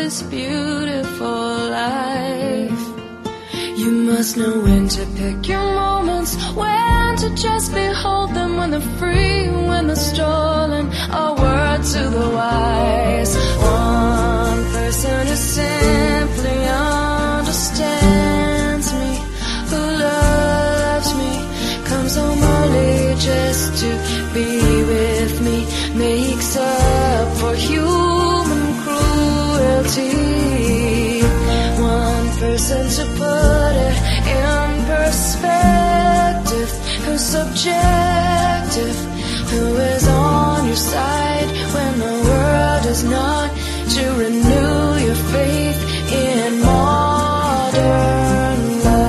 this beautiful life. You must know when to pick your moments, when to just behold them, when they're free, when they're stolen. A word to the wise. One person who simply understands me, who loves me, comes home early just to be with me, makes up for human cruelty. One person to put it in perspective, who's subjective, who is on your side when the world is not, to renew your faith in modern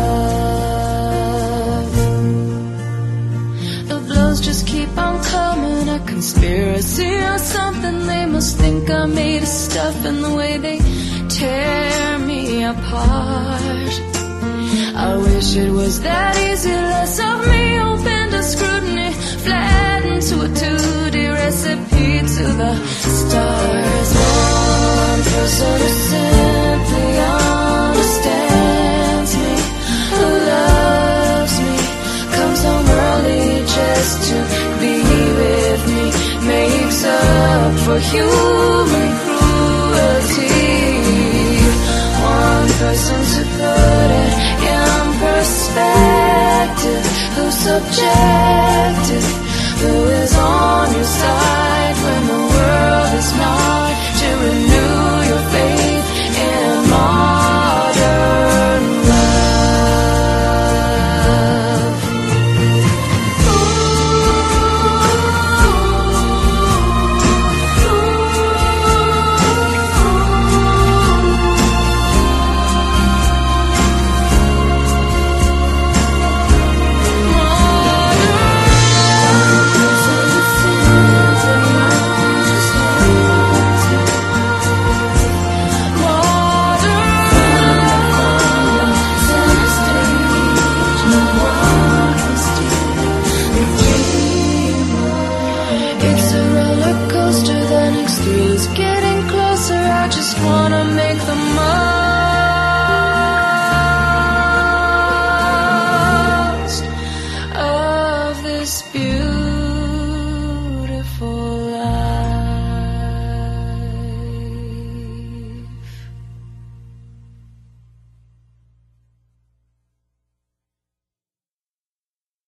love. The blows just keep on coming, a conspiracy or something. They must think I'm made of stuff, and the way they tear me apart. I wish it was that easy, less of me open to scrutiny, flattened to a 2D recipe to the stars. One person who simply understands me, who loves me, comes home early just to be with me, makes up for human cruelty. One person to put it in perspective, who's subjective, who is on your side